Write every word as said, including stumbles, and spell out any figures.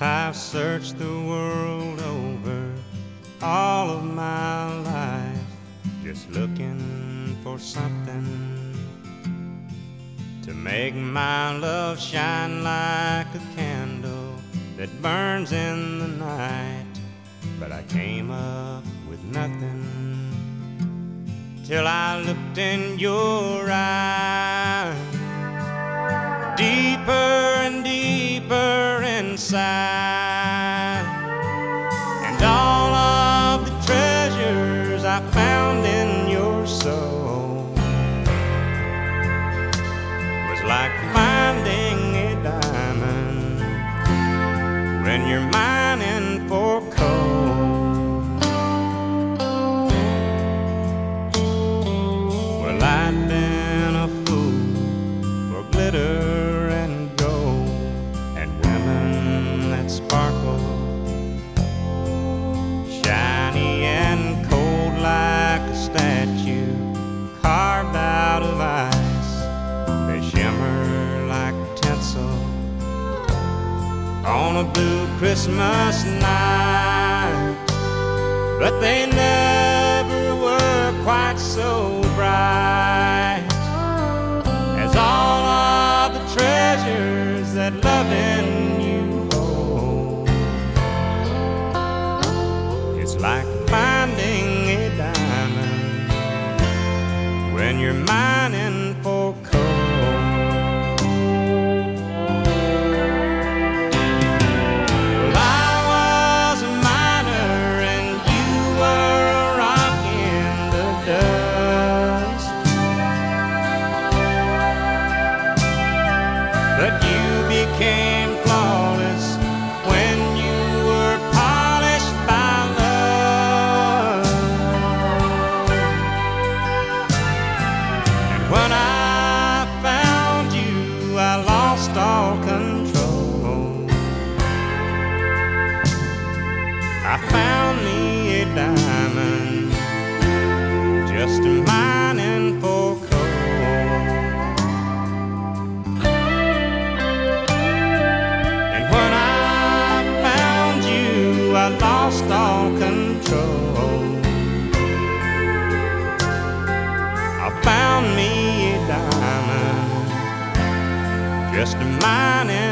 I've searched the world over all of my life, just looking for something to make my love shine like a candle that burns in the night. But I came up with nothing till I looked in your eyes, deeper and deeper inside, and all of the treasures I found in your soul was like finding a diamond when you're mining for coal. Well, I'd been a fool for glitter and gold and women that sparkle, shiny and cold like a statue carved out of ice. They shimmer like tinsel on a blue Christmas night, but they never were quite so bright as all of the treasures that loving you hold. It's like finding a diamond when you're mining for coal. Well, I was a miner and you were a rock in the dust, but you became flawless when you were polished by love. And when I found you, I lost all control. I found me a diamond, just a mining for coal. And when I found you, I lost all control. I found me a diamond, just a mining